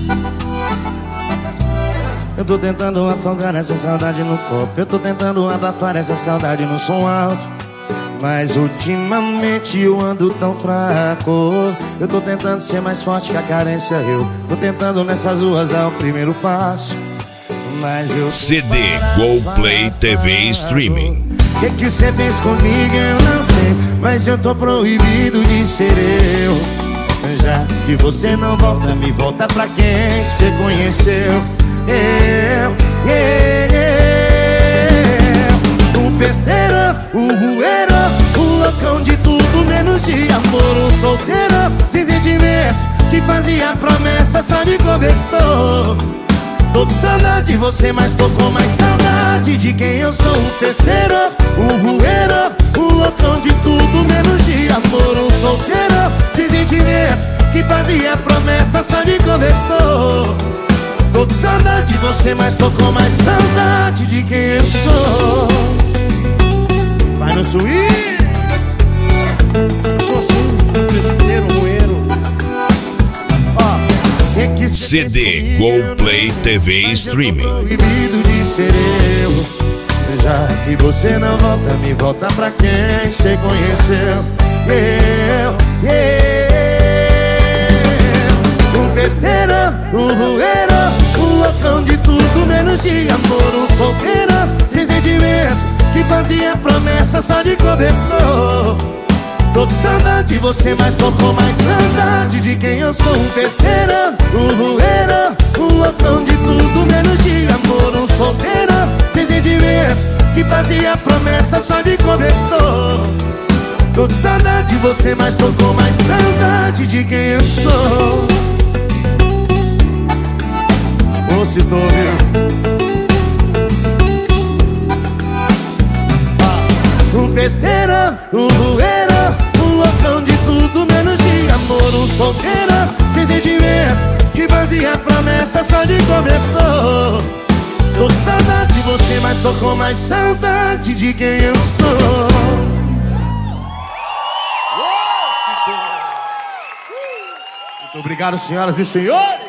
Eu tô tentando afogar essa saudade no copo, eu tô tentando abafar essa saudade no som alto, mas ultimamente eu ando tão fraco. Eu tô tentando ser mais forte que a carência, eu tô tentando nessas ruas dar o primeiro passo, mas eu CD GoPlay TV Streaming. O que cê fez comigo eu não sei, mas eu tô proibido de ser eu. Já que você não volta, me volta pra quem cê conheceu. Um festeiro, um rueiro, um loucão de tudo menos de amor. Um solteiro, sem sentimento, que fazia promessa só de cobertor. Tô com saudade de você, mas tô com mais saudade de quem eu sou. Um festeiro, um rueiro, um loucão de tudo menos de amor. Um solteiro, sem sentimento, que fazia promessa só de cobertor. Tô com saudade de você, mas tô com mais saudade de quem eu sou. Vai no swing. Eu sou assim, um festeiro, um rueiro. CD GoPlay TV Streaming. Proibido de ser eu. Já que você não volta, me volta pra quem cê conheceu. Um festeiro, um rueiro, um loucão de tudo menos de amor. Um solteiro, sem sentimento, que fazia promessa só de cobertor. Tô com saudade de você, mas tô com mais saudade de quem eu sou. Um festeiro, um rueiro, um loucão de tudo menos de amor. Um solteiro, sem sentimento, que fazia promessa só de cobertor. Tô com saudade de você, mas tô com mais saudade de quem eu sou. Ô, se tô ouvindo. Um festeiro, um rueiro, um loucão de tudo menos de amor. Um solteiro, sem sentimento, que fazia promessa só de cobertor. Tô com saudade de você, mas tô com mais saudade de quem eu sou. Muito obrigado, senhoras e senhores.